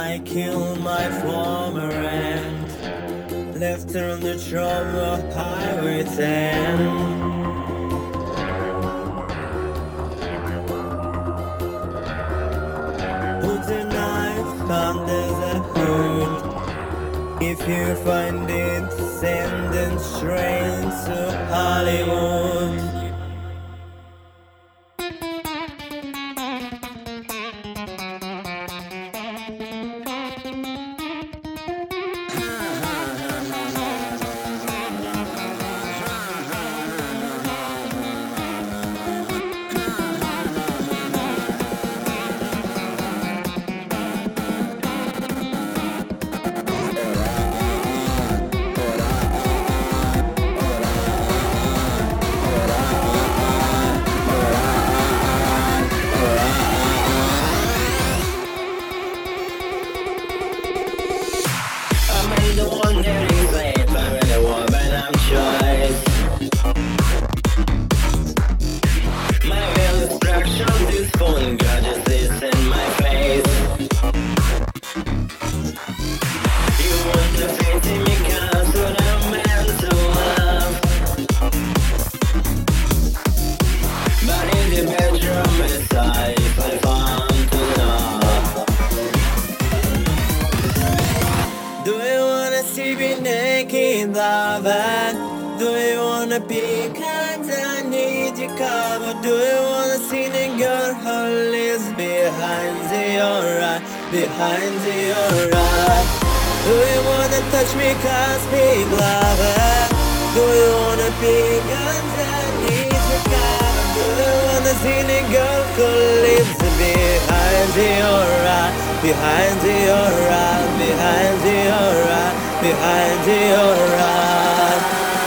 I killed my former aunt, left her on the trouble highway 10. Put a knife under the hood. If you find it, send it straight to Hollywood. The one that is late, I'm really woman, I'm choice. My real instruction, this phone got just this in my face. You want to face me cause what I'm meant to love. But in the bedroom it's I fun to love. Do you wanna see me naked, lover? Do you wanna be kind? I need your cover. Do you wanna see the girl who lives behind your eye, behind your eye? Do you wanna touch me cause big lover? Do you wanna be kind? I need your cover. Do you wanna see the girl who lives behind your eye, behind your eye, behind your eye, behind your eye?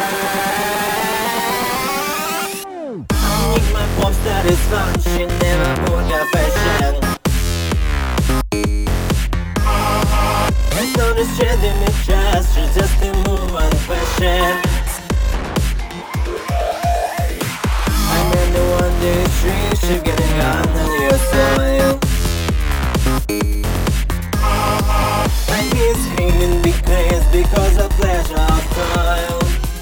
I need my pop satisfaction, never put your fashion. It's not a strength in the chest, just to move and fashion. I'm in the one day tree, she's getting under your soil. My kids screaming because of pleasure of toil.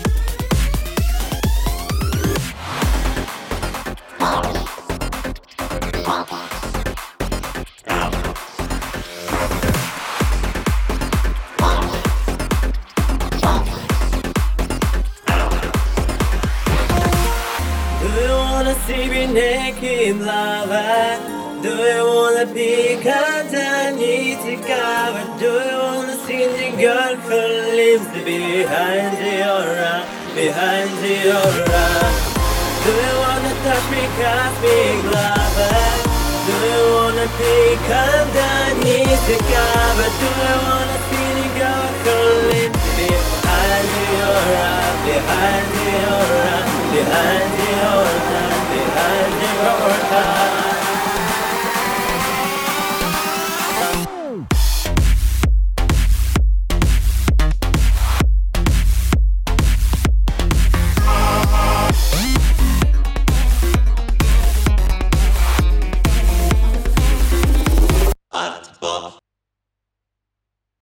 Do you wanna see me naked, lover? Do you wanna be underneath the cover? Do you wanna see the girl who lives behind your eye, behind your eye? Do you wanna touch me cause big lover? Do you wanna be underneath the cover? Do you wanna see the girl who